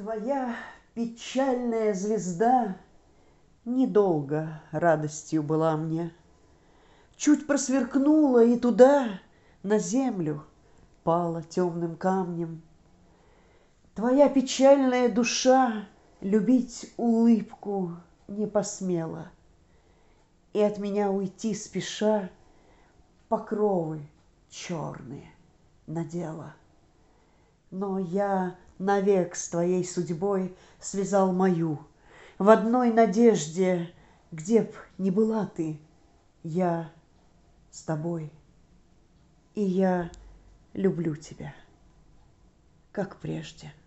Твоя печальная звезда недолго радостью была мне. Чуть просверкнула, и туда, на землю, пала темным камнем. Твоя печальная душа любить улыбку не посмела, и от меня уйти спеша покровы черные надела. Но я навек с твоей судьбой связал мою, в одной надежде, где б ни была ты, я с тобой. И я люблю тебя, как прежде.